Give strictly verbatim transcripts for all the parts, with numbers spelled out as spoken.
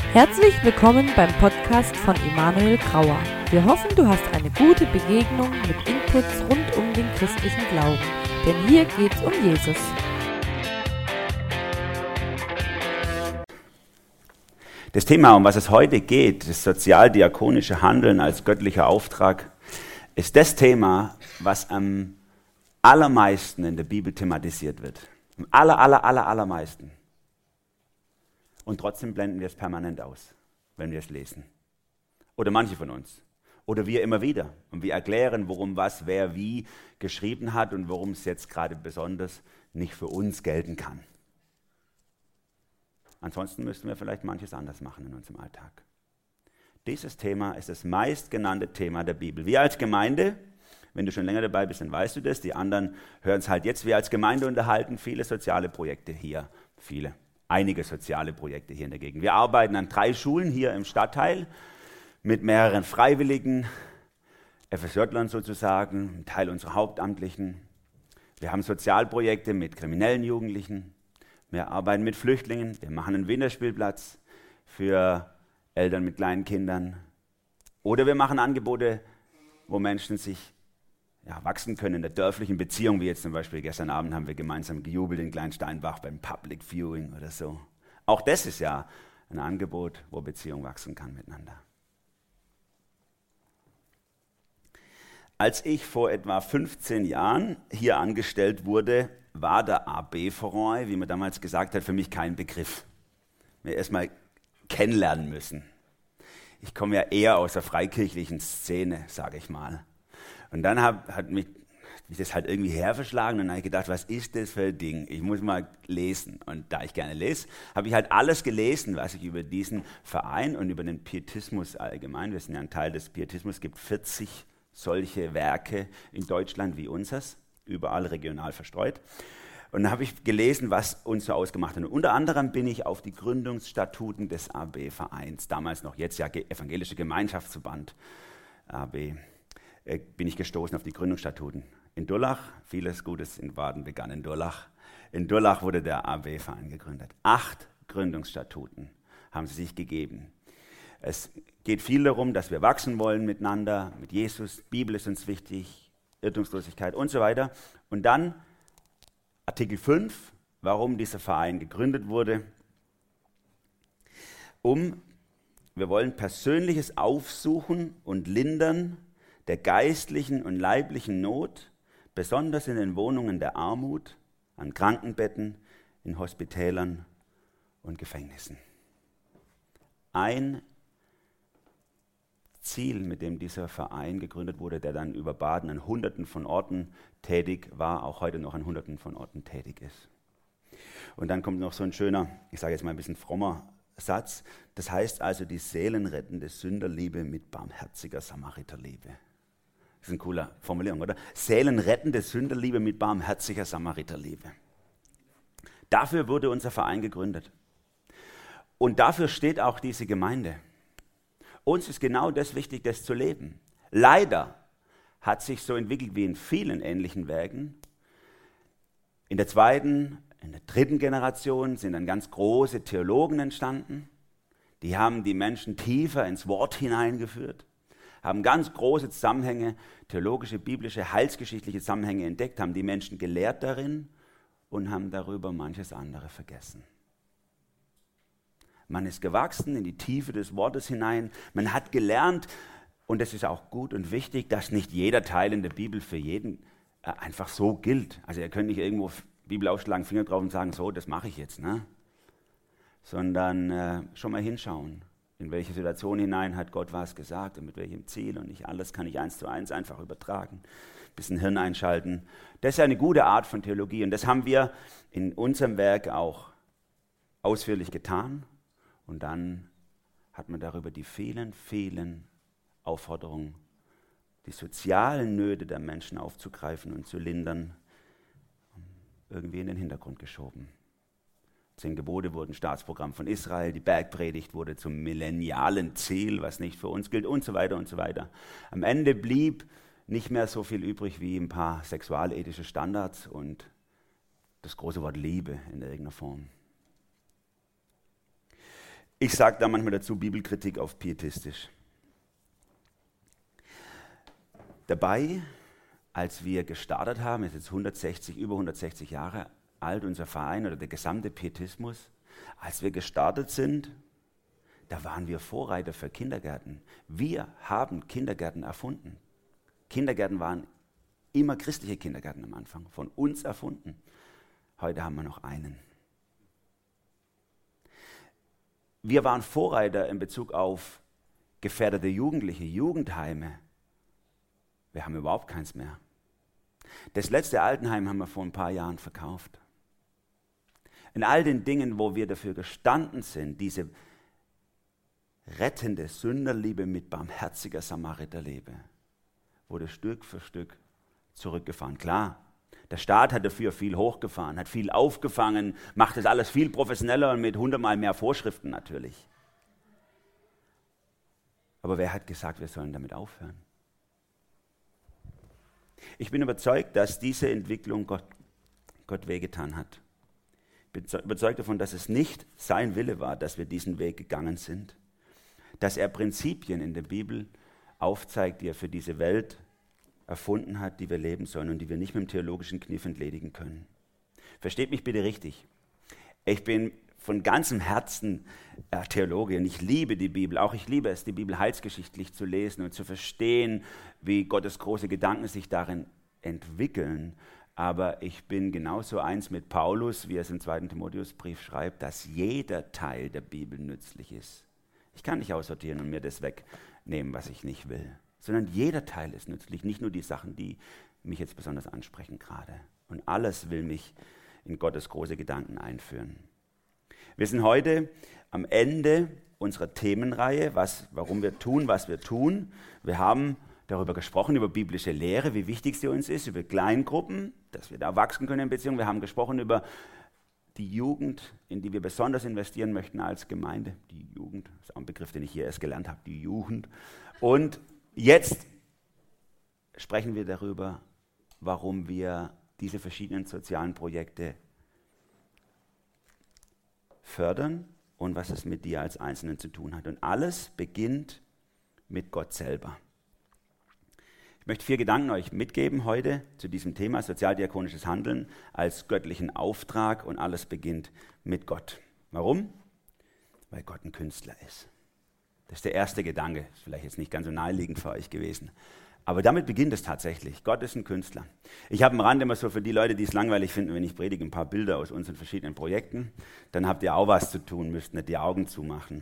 Herzlich willkommen beim Podcast von Emanuel Grauer. Wir hoffen, du hast eine gute Begegnung mit Inputs rund um den christlichen Glauben. Denn hier geht's um Jesus. Das Thema, um was es heute geht, das sozialdiakonische Handeln als göttlicher Auftrag, ist das Thema, was am allermeisten in der Bibel thematisiert wird. Am aller, aller, aller, allermeisten. Und trotzdem blenden wir es permanent aus, wenn wir es lesen. Oder manche von uns. Oder wir immer wieder. Und wir erklären, worum was, wer, wie geschrieben hat und warum es jetzt gerade besonders nicht für uns gelten kann. Ansonsten müssten wir vielleicht manches anders machen in unserem Alltag. Dieses Thema ist das meistgenannte Thema der Bibel. Wir als Gemeinde, wenn du schon länger dabei bist, dann weißt du das. Die anderen hören es halt jetzt. Wir als Gemeinde unterhalten viele soziale Projekte hier. Viele. Einige soziale Projekte hier in der Gegend. Wir arbeiten an drei Schulen hier im Stadtteil mit mehreren Freiwilligen, F S J-Lern sozusagen, ein Teil unserer Hauptamtlichen. Wir haben Sozialprojekte mit kriminellen Jugendlichen. Wir arbeiten mit Flüchtlingen. Wir machen einen Winterspielplatz für Eltern mit kleinen Kindern. Oder wir machen Angebote, wo Menschen sich ja, wachsen können in der dörflichen Beziehung, wie jetzt zum Beispiel gestern Abend haben wir gemeinsam gejubelt in Kleinsteinbach beim Public Viewing oder so. Auch das ist ja ein Angebot, wo Beziehung wachsen kann miteinander. Als ich vor etwa fünfzehn Jahren hier angestellt wurde, war der A B-Verein, wie man damals gesagt hat, für mich kein Begriff. Wir erstmal kennenlernen müssen. Ich komme ja eher aus der freikirchlichen Szene, sage ich mal. Und dann hab, hat mich, mich das halt irgendwie herverschlagen und dann habe ich gedacht, was ist das für ein Ding? Ich muss mal lesen. Und da ich gerne lese, habe ich halt alles gelesen, was ich über diesen Verein und über den Pietismus allgemein, wir sind ja ein Teil des Pietismus, es gibt vierzig solche Werke in Deutschland wie unseres, überall regional verstreut. Und dann habe ich gelesen, was uns so ausgemacht hat. Und unter anderem bin ich auf die Gründungsstatuten des A B-Vereins, damals noch, jetzt ja Evangelische Gemeinschaftsverband, A B, bin ich gestoßen auf die Gründungsstatuten. In Durlach, vieles Gutes in Baden begann in Durlach. In Durlach wurde der A B-Verein gegründet. Acht Gründungsstatuten haben sie sich gegeben. Es geht viel darum, dass wir wachsen wollen miteinander, mit Jesus. Bibel ist uns wichtig, Irrtumslosigkeit und so weiter. Und dann Artikel fünf, warum dieser Verein gegründet wurde. Um, wir wollen persönliches Aufsuchen und Lindern der geistlichen und leiblichen Not, besonders in den Wohnungen der Armut, an Krankenbetten, in Hospitälern und Gefängnissen. Ein Ziel, mit dem dieser Verein gegründet wurde, der dann über Baden an Hunderten von Orten tätig war, auch heute noch an Hunderten von Orten tätig ist. Und dann kommt noch so ein schöner, ich sage jetzt mal ein bisschen frommer Satz, das heißt also die seelenrettende Sünderliebe mit barmherziger Samariterliebe. Das ist eine coole Formulierung, oder? Seelenrettende Sünderliebe mit barmherziger Samariterliebe. Dafür wurde unser Verein gegründet. Und dafür steht auch diese Gemeinde. Uns ist genau das wichtig, das zu leben. Leider hat sich so entwickelt wie in vielen ähnlichen Werken. In der zweiten, in der dritten Generation sind dann ganz große Theologen entstanden. Die haben die Menschen tiefer ins Wort hineingeführt, haben ganz große Zusammenhänge, theologische, biblische, heilsgeschichtliche Zusammenhänge entdeckt, haben die Menschen gelehrt darin und haben darüber manches andere vergessen. Man ist gewachsen in die Tiefe des Wortes hinein, man hat gelernt, und es ist auch gut und wichtig, dass nicht jeder Teil in der Bibel für jeden äh, einfach so gilt. Also ihr könnt nicht irgendwo Bibel aufschlagen, Finger drauf und sagen, so, das mache ich jetzt, ne? Sondern äh, schon mal hinschauen. In welche Situation hinein hat Gott was gesagt und mit welchem Ziel, und nicht alles kann ich eins zu eins einfach übertragen. Ein bisschen Hirn einschalten. Das ist eine gute Art von Theologie und das haben wir in unserem Werk auch ausführlich getan. Und dann hat man darüber die vielen, vielen Aufforderungen, die sozialen Nöte der Menschen aufzugreifen und zu lindern, irgendwie in den Hintergrund geschoben. Zehn Gebote wurden Staatsprogramm von Israel, die Bergpredigt wurde zum millennialen Ziel, was nicht für uns gilt und so weiter und so weiter. Am Ende blieb nicht mehr so viel übrig wie ein paar sexualethische Standards und das große Wort Liebe in irgendeiner Form. Ich sage da manchmal dazu Bibelkritik auf pietistisch. Dabei, als wir gestartet haben, ist jetzt hundertsechzig, über hundertsechzig Jahre alt, unser Verein oder der gesamte Pietismus, als wir gestartet sind, da waren wir Vorreiter für Kindergärten. Wir haben Kindergärten erfunden. Kindergärten waren immer christliche Kindergärten am Anfang, von uns erfunden. Heute haben wir noch einen. Wir waren Vorreiter in Bezug auf gefährdete Jugendliche, Jugendheime. Wir haben überhaupt keins mehr. Das letzte Altenheim haben wir vor ein paar Jahren verkauft. In all den Dingen, wo wir dafür gestanden sind, diese rettende Sünderliebe mit barmherziger Samariterliebe, wurde Stück für Stück zurückgefahren. Klar, der Staat hat dafür viel hochgefahren, hat viel aufgefangen, macht das alles viel professioneller und mit hundertmal mehr Vorschriften natürlich. Aber wer hat gesagt, wir sollen damit aufhören? Ich bin überzeugt, dass diese Entwicklung Gott, Gott wehgetan hat. Ich bin überzeugt davon, dass es nicht sein Wille war, dass wir diesen Weg gegangen sind. Dass er Prinzipien in der Bibel aufzeigt, die er für diese Welt erfunden hat, die wir leben sollen und die wir nicht mit dem theologischen Kniff entledigen können. Versteht mich bitte richtig. Ich bin von ganzem Herzen äh, Theologe und ich liebe die Bibel. Auch ich liebe es, die Bibel heilsgeschichtlich zu lesen und zu verstehen, wie Gottes große Gedanken sich darin entwickeln. Aber ich bin genauso eins mit Paulus, wie er es im zweiten Timotheusbrief schreibt, dass jeder Teil der Bibel nützlich ist. Ich kann nicht aussortieren und mir das wegnehmen, was ich nicht will, sondern jeder Teil ist nützlich, nicht nur die Sachen, die mich jetzt besonders ansprechen gerade. Und alles will mich in Gottes große Gedanken einführen. Wir sind heute am Ende unserer Themenreihe, was, warum wir tun, was wir tun. Wir haben darüber gesprochen, über biblische Lehre, wie wichtig sie uns ist, über Kleingruppen, dass wir da wachsen können in Beziehungen. Wir haben gesprochen über die Jugend, in die wir besonders investieren möchten als Gemeinde. Die Jugend, das ist auch ein Begriff, den ich hier erst gelernt habe, die Jugend. Und jetzt sprechen wir darüber, warum wir diese verschiedenen sozialen Projekte fördern und was es mit dir als Einzelnen zu tun hat. Und alles beginnt mit Gott selber. Ich möchte vier Gedanken euch mitgeben heute zu diesem Thema sozialdiakonisches Handeln als göttlichen Auftrag und alles beginnt mit Gott. Warum? Weil Gott ein Künstler ist. Das ist der erste Gedanke. Ist vielleicht jetzt nicht ganz so naheliegend für euch gewesen. Aber damit beginnt es tatsächlich. Gott ist ein Künstler. Ich habe am Rand immer so für die Leute, die es langweilig finden, wenn ich predige, ein paar Bilder aus unseren verschiedenen Projekten. Dann habt ihr auch was zu tun, müsst nicht die Augen zumachen.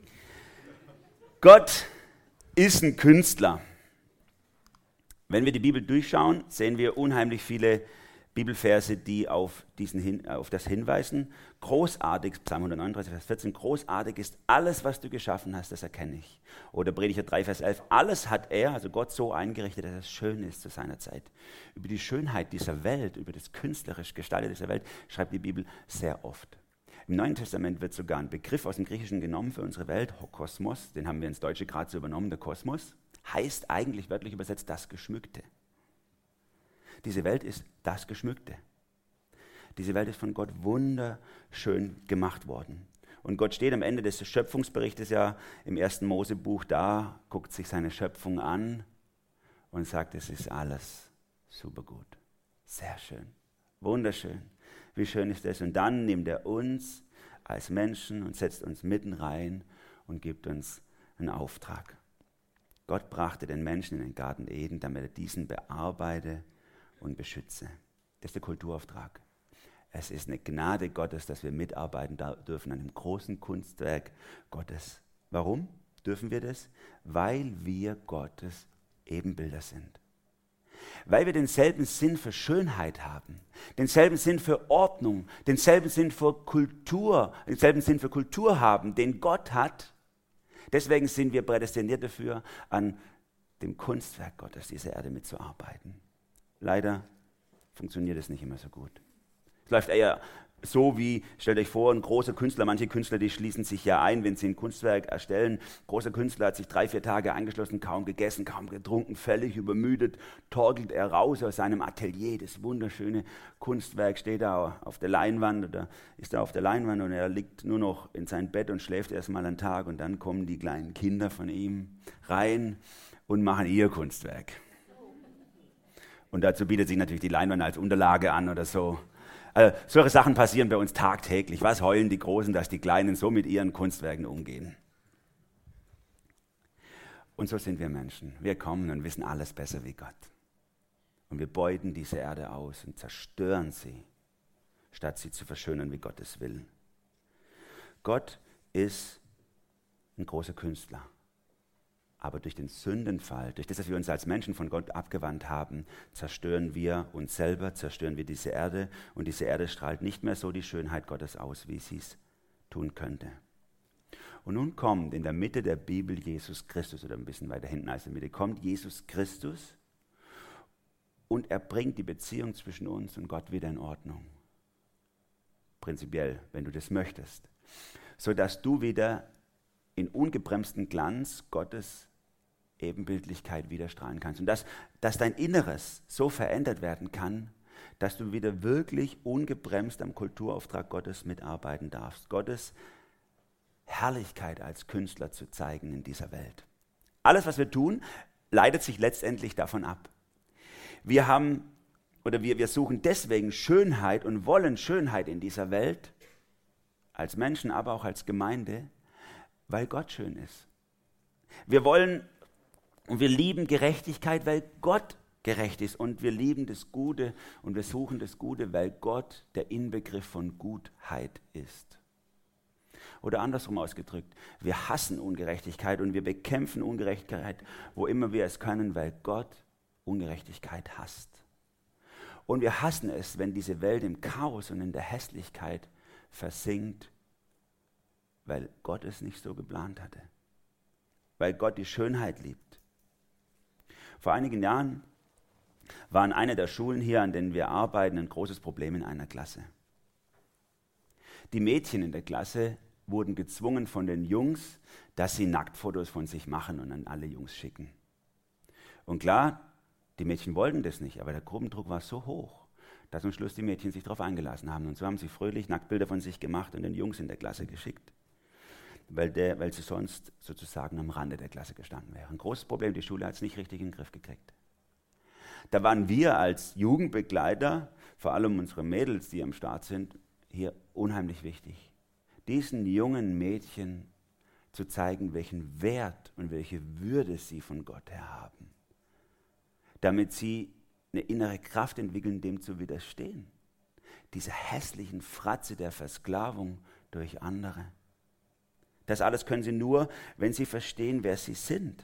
Gott ist ein Künstler. Wenn wir die Bibel durchschauen, sehen wir unheimlich viele Bibelverse, die auf, diesen hin, auf das hinweisen. Großartig, Psalm hundertneununddreißig, Vers vierzehn, großartig ist alles, was du geschaffen hast, das erkenne ich. Oder Prediger drei, Vers elf, alles hat er, also Gott, so eingerichtet, dass es schön ist zu seiner Zeit. Über die Schönheit dieser Welt, über das künstlerisch Gestaltete dieser Welt, schreibt die Bibel sehr oft. Im Neuen Testament wird sogar ein Begriff aus dem Griechischen genommen für unsere Welt, Kosmos, den haben wir ins Deutsche gerade so übernommen, der Kosmos, heißt eigentlich wörtlich übersetzt das Geschmückte. Diese Welt ist das Geschmückte. Diese Welt ist von Gott wunderschön gemacht worden. Und Gott steht am Ende des Schöpfungsberichtes ja im ersten Mosebuch da, guckt sich seine Schöpfung an und sagt, es ist alles super gut. Sehr schön, wunderschön. Wie schön ist das? Und dann nimmt er uns als Menschen und setzt uns mitten rein und gibt uns einen Auftrag. Gott brachte den Menschen in den Garten Eden, damit er diesen bearbeite und beschütze. Das ist der Kulturauftrag. Es ist eine Gnade Gottes, dass wir mitarbeiten dürfen an dem großen Kunstwerk Gottes. Warum dürfen wir das? Weil wir Gottes Ebenbilder sind. Weil wir denselben Sinn für Schönheit haben, denselben Sinn für Ordnung, denselben Sinn für Kultur, denselben Sinn für Kultur haben, den Gott hat. Deswegen sind wir prädestiniert dafür, an dem Kunstwerk Gottes dieser Erde mitzuarbeiten. Leider funktioniert es nicht immer so gut. Es läuft eher So wie, stellt euch vor, ein großer Künstler, manche Künstler, die schließen sich ja ein, wenn sie ein Kunstwerk erstellen. Ein großer Künstler hat sich drei, vier Tage eingeschlossen, kaum gegessen, kaum getrunken, völlig übermüdet, torkelt er raus aus seinem Atelier. Das wunderschöne Kunstwerk steht da auf der Leinwand oder ist da auf der Leinwand und er liegt nur noch in sein Bett und schläft erstmal einen Tag und dann kommen die kleinen Kinder von ihm rein und machen ihr Kunstwerk. Und dazu bietet sich natürlich die Leinwand als Unterlage an oder so. Also, solche Sachen passieren bei uns tagtäglich. Was heulen die Großen, dass die Kleinen so mit ihren Kunstwerken umgehen? Und so sind wir Menschen. Wir kommen und wissen alles besser wie Gott. Und wir beuten diese Erde aus und zerstören sie, statt sie zu verschönern, wie Gott es will. Gott ist ein großer Künstler. Aber durch den Sündenfall, durch das, dass wir uns als Menschen von Gott abgewandt haben, zerstören wir uns selber, zerstören wir diese Erde. Und diese Erde strahlt nicht mehr so die Schönheit Gottes aus, wie sie es tun könnte. Und nun kommt in der Mitte der Bibel Jesus Christus, oder ein bisschen weiter hinten als in der Mitte, kommt Jesus Christus und er bringt die Beziehung zwischen uns und Gott wieder in Ordnung. Prinzipiell, wenn du das möchtest. Sodass du wieder in ungebremsten Glanz Gottes Ebenbildlichkeit wieder strahlen kannst. Und dass, dass dein Inneres so verändert werden kann, dass du wieder wirklich ungebremst am Kulturauftrag Gottes mitarbeiten darfst. Gottes Herrlichkeit als Künstler zu zeigen in dieser Welt. Alles, was wir tun, leitet sich letztendlich davon ab. Wir haben, oder wir, wir suchen deswegen Schönheit und wollen Schönheit in dieser Welt, als Menschen, aber auch als Gemeinde, weil Gott schön ist. Wir wollen und wir lieben Gerechtigkeit, weil Gott gerecht ist. Und wir lieben das Gute und wir suchen das Gute, weil Gott der Inbegriff von Gutheit ist. Oder andersrum ausgedrückt, wir hassen Ungerechtigkeit und wir bekämpfen Ungerechtigkeit, wo immer wir es können, weil Gott Ungerechtigkeit hasst. Und wir hassen es, wenn diese Welt im Chaos und in der Hässlichkeit versinkt, weil Gott es nicht so geplant hatte. Weil Gott die Schönheit liebt. Vor einigen Jahren war in einer der Schulen hier, an denen wir arbeiten, ein großes Problem in einer Klasse. Die Mädchen in der Klasse wurden gezwungen von den Jungs, dass sie Nacktfotos von sich machen und an alle Jungs schicken. Und klar, die Mädchen wollten das nicht, aber der Gruppendruck war so hoch, dass am Schluss die Mädchen sich darauf eingelassen haben. Und so haben sie fröhlich Nacktbilder von sich gemacht und den Jungs in der Klasse geschickt, weil, der, weil sie sonst sozusagen am Rande der Klasse gestanden wären. Ein großes Problem, die Schule hat es nicht richtig in den Griff gekriegt. Da waren wir als Jugendbegleiter, vor allem unsere Mädels, die am Start sind, hier unheimlich wichtig. Diesen jungen Mädchen zu zeigen, welchen Wert und welche Würde sie von Gott her haben, damit sie eine innere Kraft entwickeln, dem zu widerstehen. Diese hässlichen Fratze der Versklavung durch andere. Das alles können sie nur, wenn sie verstehen, wer sie sind.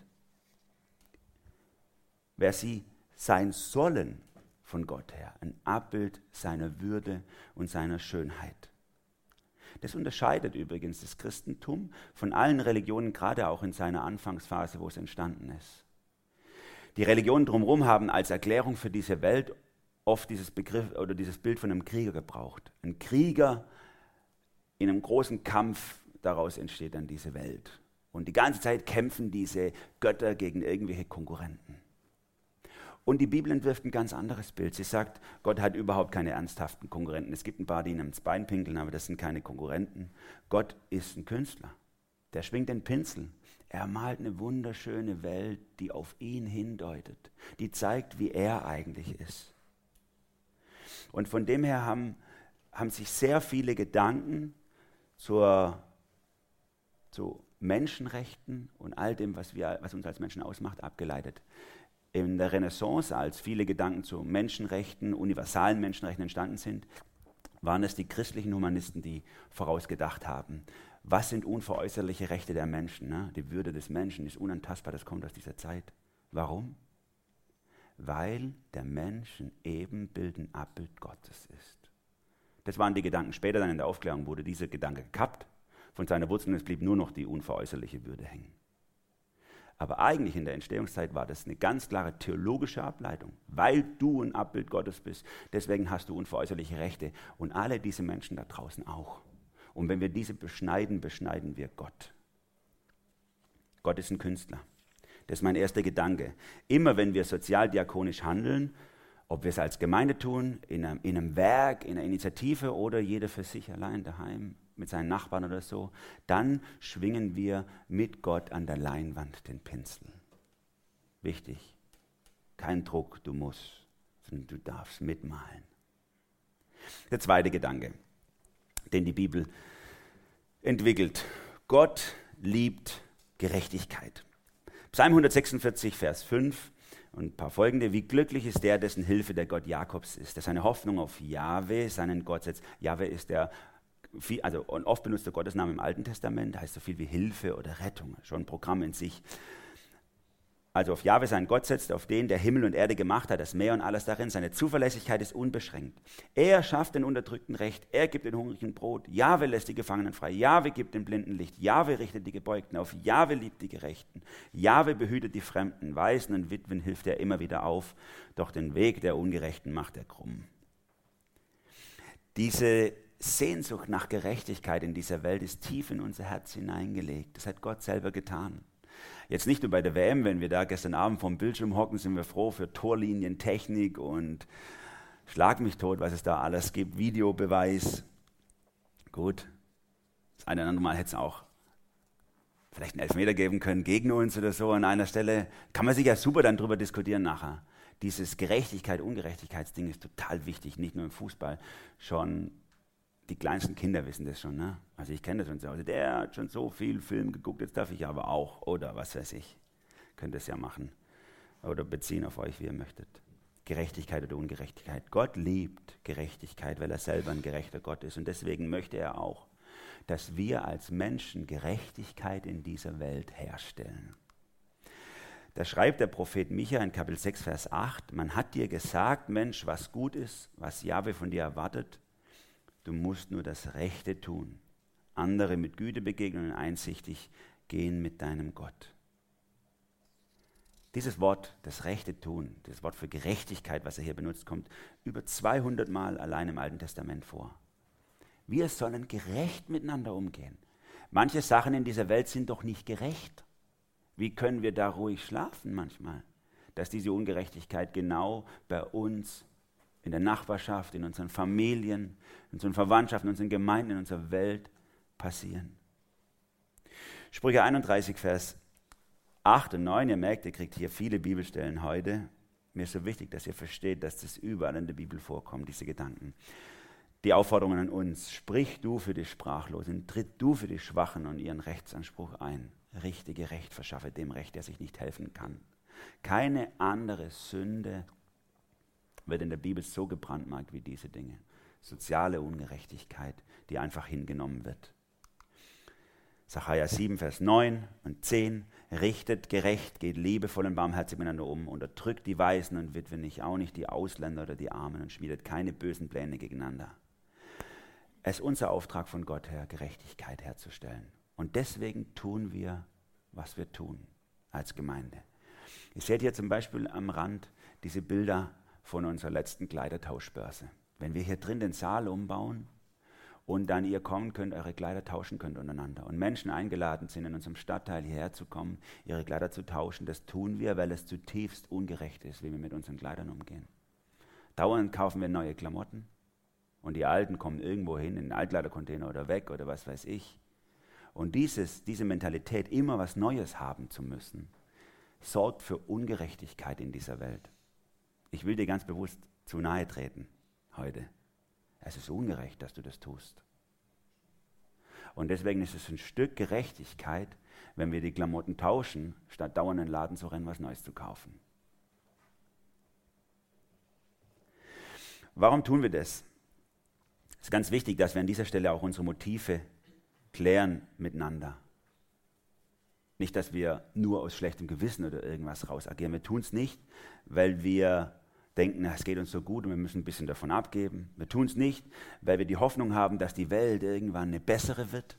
Wer sie sein sollen von Gott her. Ein Abbild seiner Würde und seiner Schönheit. Das unterscheidet übrigens das Christentum von allen Religionen, gerade auch in seiner Anfangsphase, wo es entstanden ist. Die Religionen drumherum haben als Erklärung für diese Welt oft dieses Begriff oder dieses Bild von einem Krieger gebraucht. Ein Krieger in einem großen Kampf, daraus entsteht dann diese Welt. Und die ganze Zeit kämpfen diese Götter gegen irgendwelche Konkurrenten. Und die Bibel entwirft ein ganz anderes Bild. Sie sagt, Gott hat überhaupt keine ernsthaften Konkurrenten. Es gibt ein paar, die ihm ins Bein pinkeln, aber das sind keine Konkurrenten. Gott ist ein Künstler. Der schwingt den Pinsel. Er malt eine wunderschöne Welt, die auf ihn hindeutet. Die zeigt, wie er eigentlich ist. Und von dem her haben, haben sich sehr viele Gedanken zur, zu Menschenrechten und all dem, was, wir, was uns als Menschen ausmacht, abgeleitet. In der Renaissance, als viele Gedanken zu Menschenrechten, universalen Menschenrechten entstanden sind, waren es die christlichen Humanisten, die vorausgedacht haben. Was sind unveräußerliche Rechte der Menschen? Ne? Die Würde des Menschen ist unantastbar, das kommt aus dieser Zeit. Warum? Weil der Mensch ein Ebenbild, ein Abbild Gottes ist. Das waren die Gedanken. Später dann in der Aufklärung wurde dieser Gedanke gekappt von seiner Wurzel und es blieb nur noch die unveräußerliche Würde hängen. Aber eigentlich in der Entstehungszeit war das eine ganz klare theologische Ableitung. Weil du ein Abbild Gottes bist, deswegen hast du unveräußerliche Rechte. Und alle diese Menschen da draußen auch. Und wenn wir diese beschneiden, beschneiden wir Gott. Gott ist ein Künstler. Das ist mein erster Gedanke. Immer wenn wir sozialdiakonisch handeln, ob wir es als Gemeinde tun, in einem, in einem Werk, in einer Initiative oder jeder für sich allein daheim mit seinen Nachbarn oder so, dann schwingen wir mit Gott an der Leinwand den Pinsel. Wichtig, kein Druck, du musst, sondern du darfst mitmalen. Der zweite Gedanke, den die Bibel entwickelt. Gott liebt Gerechtigkeit. Psalm hundertsechsundvierzig, Vers fünf und ein paar folgende. Wie glücklich ist der, dessen Hilfe der Gott Jakobs ist, der seine Hoffnung auf Jahwe, seinen Gott setzt. Jahwe ist der, also oft benutzte Gottesname im Alten Testament, heißt so viel wie Hilfe oder Rettung, schon ein Programm in sich. Also auf Jahwe seinen Gott setzt, auf den, der Himmel und Erde gemacht hat, das Meer und alles darin. Seine Zuverlässigkeit ist unbeschränkt. Er schafft den Unterdrückten Recht, er gibt den Hungrigen Brot. Jahwe lässt die Gefangenen frei, Jahwe gibt den Blinden Licht, Jahwe richtet die Gebeugten auf, Jahwe liebt die Gerechten. Jahwe behütet die Fremden, Waisen und Witwen hilft er immer wieder auf, doch den Weg der Ungerechten macht er krumm. Diese Sehnsucht nach Gerechtigkeit in dieser Welt ist tief in unser Herz hineingelegt. Das hat Gott selber getan. Jetzt nicht nur bei der W M, wenn wir da gestern Abend vom Bildschirm hocken, sind wir froh für Torlinien, Technik und schlag mich tot, was es da alles gibt, Videobeweis. Gut, das eine oder andere Mal hätte es auch vielleicht einen Elfmeter geben können gegen uns oder so an einer Stelle. Kann man sich ja super dann drüber diskutieren nachher. Dieses Gerechtigkeit, Ungerechtigkeitsding ist total wichtig, nicht nur im Fußball, schon die kleinsten Kinder wissen das schon, ne? Also ich kenne das von zu Hause. Der hat schon so viel Film geguckt, jetzt darf ich aber auch. Oder was weiß ich. Könnt es ja machen. Oder beziehen auf euch, wie ihr möchtet. Gerechtigkeit oder Ungerechtigkeit. Gott liebt Gerechtigkeit, weil er selber ein gerechter Gott ist. Und deswegen möchte er auch, dass wir als Menschen Gerechtigkeit in dieser Welt herstellen. Da schreibt der Prophet Micha in Kapitel sechs, Vers acht, man hat dir gesagt, Mensch, was gut ist, was Jahwe von dir erwartet, du musst nur das Rechte tun, andere mit Güte begegnen und einsichtig gehen mit deinem Gott. Dieses Wort, das Rechte tun, das Wort für Gerechtigkeit, was er hier benutzt, kommt über zweihundert Mal allein im Alten Testament vor. Wir sollen gerecht miteinander umgehen. Manche Sachen in dieser Welt sind doch nicht gerecht. Wie können wir da ruhig schlafen manchmal, dass diese Ungerechtigkeit genau bei uns in der Nachbarschaft, in unseren Familien, in unseren Verwandtschaften, in unseren Gemeinden, in unserer Welt passieren. Sprüche einunddreißig, Vers acht und neun, ihr merkt, ihr kriegt hier viele Bibelstellen heute. Mir ist so wichtig, dass ihr versteht, dass das überall in der Bibel vorkommt, diese Gedanken. Die Aufforderungen an uns, sprich du für die Sprachlosen, tritt du für die Schwachen und ihren Rechtsanspruch ein. Richtige Recht verschaffe dem Recht, der sich nicht helfen kann. Keine andere Sünde wird in der Bibel so gebrandmarkt wie diese Dinge. Soziale Ungerechtigkeit, die einfach hingenommen wird. Sacharja sieben, Vers neun und zehn. Richtet gerecht, geht liebevoll und barmherzig miteinander um, unterdrückt die Waisen und Witwen nicht, auch nicht die Ausländer oder die Armen und schmiedet keine bösen Pläne gegeneinander. Es ist unser Auftrag von Gott her, Gerechtigkeit herzustellen. Und deswegen tun wir, was wir tun als Gemeinde. Ihr seht hier zum Beispiel am Rand diese Bilder von unserer letzten Kleidertauschbörse. Wenn wir hier drin den Saal umbauen und dann ihr kommen könnt, eure Kleider tauschen könnt untereinander und Menschen eingeladen sind, in unserem Stadtteil hierher zu kommen, ihre Kleider zu tauschen, das tun wir, weil es zutiefst ungerecht ist, wie wir mit unseren Kleidern umgehen. Dauernd kaufen wir neue Klamotten und die alten kommen irgendwo hin, in den Altkleidercontainer oder weg oder was weiß ich. Und dieses, diese Mentalität, immer was Neues haben zu müssen, sorgt für Ungerechtigkeit in dieser Welt. Ich will dir ganz bewusst zu nahe treten heute. Es ist ungerecht, dass du das tust. Und deswegen ist es ein Stück Gerechtigkeit, wenn wir die Klamotten tauschen, statt dauernd in den Laden zu rennen, was Neues zu kaufen. Warum tun wir das? Es ist ganz wichtig, dass wir an dieser Stelle auch unsere Motive klären miteinander. Nicht, dass wir nur aus schlechtem Gewissen oder irgendwas raus agieren. Wir tun es nicht, weil wir denken, es geht uns so gut und wir müssen ein bisschen davon abgeben. Wir tun es nicht, weil wir die Hoffnung haben, dass die Welt irgendwann eine bessere wird.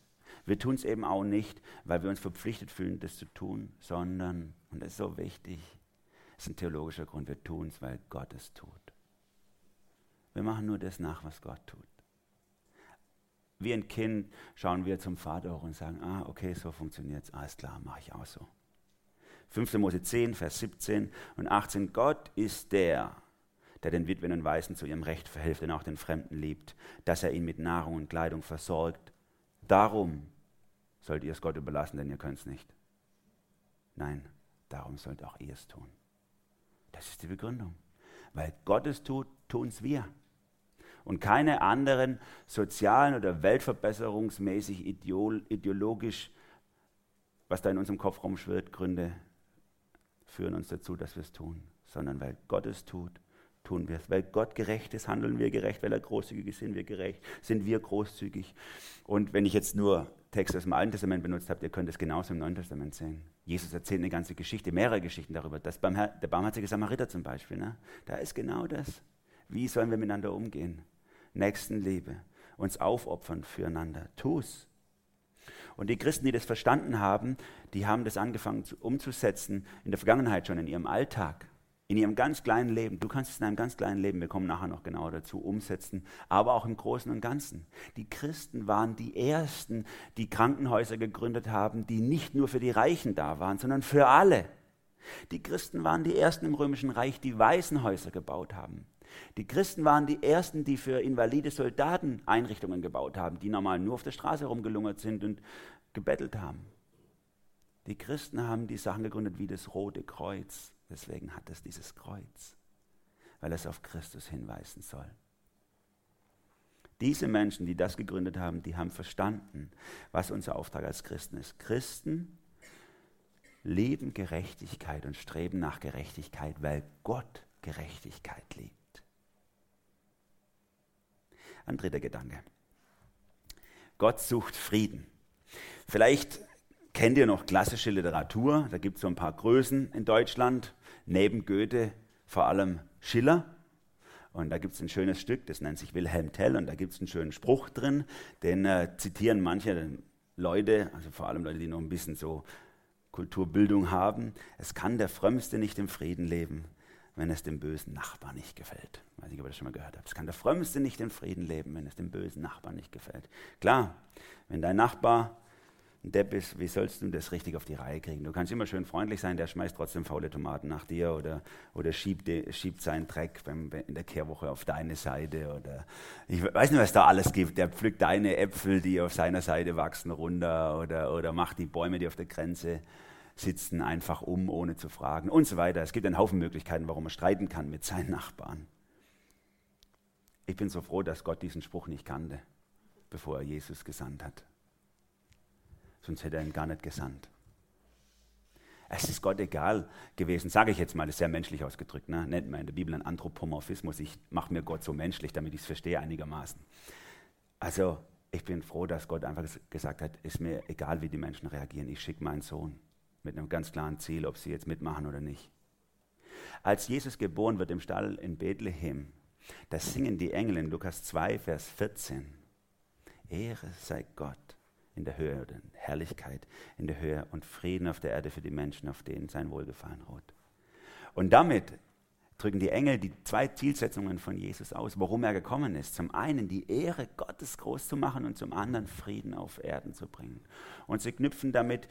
Wir tun es eben auch nicht, weil wir uns verpflichtet fühlen, das zu tun, sondern, und das ist so wichtig, das ist ein theologischer Grund, wir tun es, weil Gott es tut. Wir machen nur das nach, was Gott tut. Wie ein Kind schauen wir zum Vater hoch und sagen, ah, okay, so funktioniert es, alles klar, mache ich auch so. fünfter Mose zehn, Vers siebzehn und achtzehn, Gott ist der, der den Witwen und Waisen zu ihrem Recht verhilft und auch den Fremden liebt, dass er ihn mit Nahrung und Kleidung versorgt. Darum sollt ihr es Gott überlassen, denn ihr könnt es nicht. Nein, darum sollt auch ihr es tun. Das ist die Begründung. Weil Gott es tut, tun es wir. Und keine anderen sozialen oder weltverbesserungsmäßig ideologisch, was da in unserem Kopf rumschwirrt, Gründe führen uns dazu, dass wir es tun. Sondern weil Gott es tut, tun wir es. Weil Gott gerecht ist, handeln wir gerecht. Weil er großzügig ist, sind wir gerecht. Sind wir großzügig. Und wenn ich jetzt nur Texte aus dem Alten Testament benutzt habe, ihr könnt es genauso im Neuen Testament sehen. Jesus erzählt eine ganze Geschichte, mehrere Geschichten darüber. Das Barmher- der barmherzige Samariter zum Beispiel. Ne? Da ist genau das. Wie sollen wir miteinander umgehen? Nächstenliebe, uns aufopfern füreinander. Tu's. Und die Christen, die das verstanden haben, die haben das angefangen zu, umzusetzen, in der Vergangenheit schon, in ihrem Alltag, in ihrem ganz kleinen Leben. Du kannst es in einem ganz kleinen Leben, wir kommen nachher noch genauer dazu, umsetzen, aber auch im Großen und Ganzen. Die Christen waren die Ersten, die Krankenhäuser gegründet haben, die nicht nur für die Reichen da waren, sondern für alle. Die Christen waren die Ersten im Römischen Reich, die Waisenhäuser gebaut haben. Die Christen waren die Ersten, die für invalide Soldaten Einrichtungen gebaut haben, die normal nur auf der Straße rumgelungert sind und gebettelt haben. Die Christen haben die Sachen gegründet wie das Rote Kreuz. Deswegen hat es dieses Kreuz, weil es auf Christus hinweisen soll. Diese Menschen, die das gegründet haben, die haben verstanden, was unser Auftrag als Christen ist. Christen leben Gerechtigkeit und streben nach Gerechtigkeit, weil Gott Gerechtigkeit liebt. Ein dritter Gedanke. Gott sucht Frieden. Vielleicht kennt ihr noch klassische Literatur, da gibt es so ein paar Größen in Deutschland, neben Goethe vor allem Schiller. Und da gibt es ein schönes Stück, das nennt sich Wilhelm Tell, und da gibt es einen schönen Spruch drin, den äh, zitieren manche Leute, also vor allem Leute, die noch ein bisschen so Kulturbildung haben. Es kann der Frömmste nicht im Frieden leben, wenn es dem bösen Nachbar nicht gefällt. Ich weiß nicht, ob ihr das schon mal gehört habt. Es kann der Frömmste nicht im Frieden leben, wenn es dem bösen Nachbar nicht gefällt. Klar, wenn dein Nachbar ein Depp ist, wie sollst du das richtig auf die Reihe kriegen? Du kannst immer schön freundlich sein, der schmeißt trotzdem faule Tomaten nach dir oder, oder schiebt, die, schiebt seinen Dreck beim, in der Kehrwoche auf deine Seite. Oder ich weiß nicht, was da alles gibt. Der pflückt deine Äpfel, die auf seiner Seite wachsen, runter oder, oder macht die Bäume, die auf der Grenze sitzen, einfach um, ohne zu fragen und so weiter. Es gibt einen Haufen Möglichkeiten, warum man streiten kann mit seinen Nachbarn. Ich bin so froh, dass Gott diesen Spruch nicht kannte, bevor er Jesus gesandt hat. Sonst hätte er ihn gar nicht gesandt. Es ist Gott egal gewesen, sage ich jetzt mal, das ist sehr menschlich ausgedrückt, ne? Nennt man in der Bibel einen Anthropomorphismus. Ich mache mir Gott so menschlich, damit ich es verstehe einigermaßen. Also ich bin froh, dass Gott einfach gesagt hat, ist mir egal, wie die Menschen reagieren, ich schicke meinen Sohn mit einem ganz klaren Ziel, ob sie jetzt mitmachen oder nicht. Als Jesus geboren wird im Stall in Bethlehem, da singen die Engel in Lukas zwei, Vers vierzehn. Ehre sei Gott in der Höhe oder Herrlichkeit in der Höhe und Frieden auf der Erde für die Menschen, auf denen sein Wohlgefallen ruht. Und damit drücken die Engel die zwei Zielsetzungen von Jesus aus, warum er gekommen ist. Zum einen die Ehre Gottes groß zu machen und zum anderen Frieden auf Erden zu bringen. Und sie knüpfen damit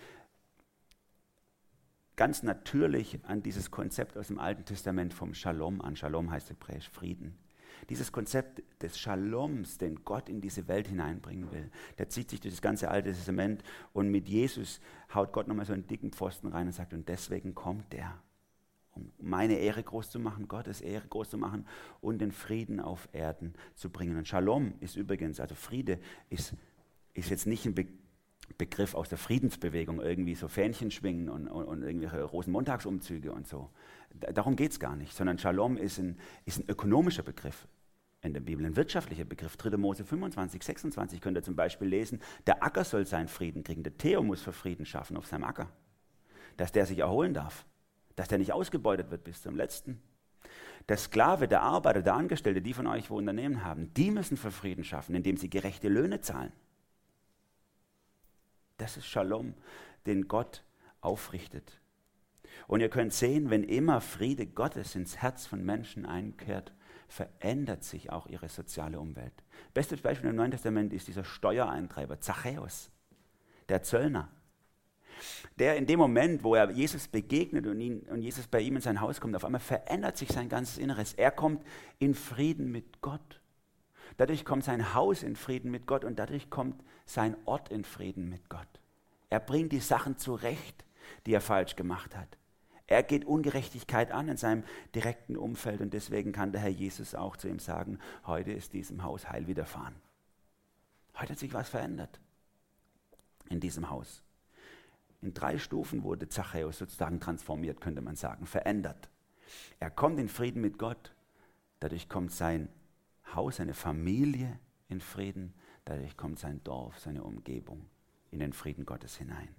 ganz natürlich an dieses Konzept aus dem Alten Testament vom Shalom an. Shalom heißt hebräisch Frieden. Dieses Konzept des Shaloms, den Gott in diese Welt hineinbringen will, der zieht sich durch das ganze Alte Testament und mit Jesus haut Gott nochmal so einen dicken Pfosten rein und sagt, und deswegen kommt er, um meine Ehre groß zu machen, Gottes Ehre groß zu machen und den Frieden auf Erden zu bringen. Und Shalom ist übrigens, also Friede ist, ist jetzt nicht ein Be- Begriff aus der Friedensbewegung, irgendwie so Fähnchen schwingen und, und, und irgendwelche Rosenmontagsumzüge und so. Darum geht es gar nicht, sondern Shalom ist ein, ist ein ökonomischer Begriff in der Bibel, ein wirtschaftlicher Begriff. dritter Mose fünfundzwanzig, sechsundzwanzig könnt ihr zum Beispiel lesen, der Acker soll seinen Frieden kriegen, der Theo muss für Frieden schaffen auf seinem Acker, dass der sich erholen darf, dass der nicht ausgebeutet wird bis zum Letzten. Der Sklave, der Arbeiter, der Angestellte, die von euch, wo Unternehmen haben, die müssen für Frieden schaffen, indem sie gerechte Löhne zahlen. Das ist Shalom, den Gott aufrichtet. Und ihr könnt sehen, wenn immer Friede Gottes ins Herz von Menschen einkehrt, verändert sich auch ihre soziale Umwelt. Bestes Beispiel im Neuen Testament ist dieser Steuereintreiber, Zachäus, der Zöllner. Der in dem Moment, wo er Jesus begegnet und, ihn, und Jesus bei ihm in sein Haus kommt, auf einmal verändert sich sein ganzes Inneres. Er kommt in Frieden mit Gott. Dadurch kommt sein Haus in Frieden mit Gott und dadurch kommt sein Ort in Frieden mit Gott. Er bringt die Sachen zurecht, die er falsch gemacht hat. Er geht Ungerechtigkeit an in seinem direkten Umfeld und deswegen kann der Herr Jesus auch zu ihm sagen, heute ist diesem Haus Heil widerfahren. Heute hat sich was verändert in diesem Haus. In drei Stufen wurde Zachäus sozusagen transformiert, könnte man sagen, verändert. Er kommt in Frieden mit Gott, dadurch kommt sein Haus, seine Familie in Frieden, dadurch kommt sein Dorf, seine Umgebung in den Frieden Gottes hinein.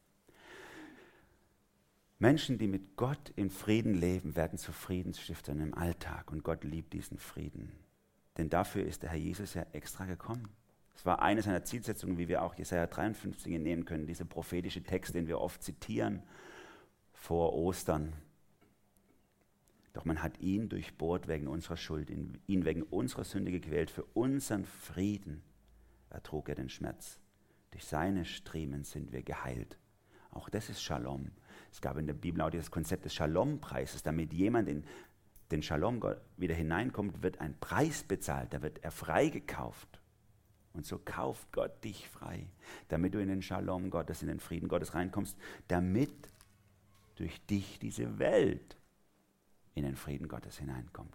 Menschen, die mit Gott in Frieden leben, werden zu Friedensstiftern im Alltag und Gott liebt diesen Frieden. Denn dafür ist der Herr Jesus ja extra gekommen. Es war eine seiner Zielsetzungen, wie wir auch Jesaja dreiundfünfzig entnehmen können, dieser prophetische Text, den wir oft zitieren vor Ostern. Doch man hat ihn durchbohrt wegen unserer Schuld, ihn wegen unserer Sünde gequält. Für unseren Frieden ertrug er den Schmerz. Durch seine Striemen sind wir geheilt. Auch das ist Shalom. Es gab in der Bibel auch dieses Konzept des Shalom-Preises. Damit jemand in den Shalom wieder hineinkommt, wird ein Preis bezahlt, da wird er freigekauft. Und so kauft Gott dich frei, damit du in den Shalom Gottes, in den Frieden Gottes reinkommst, damit durch dich diese Welt in den Frieden Gottes hineinkommt.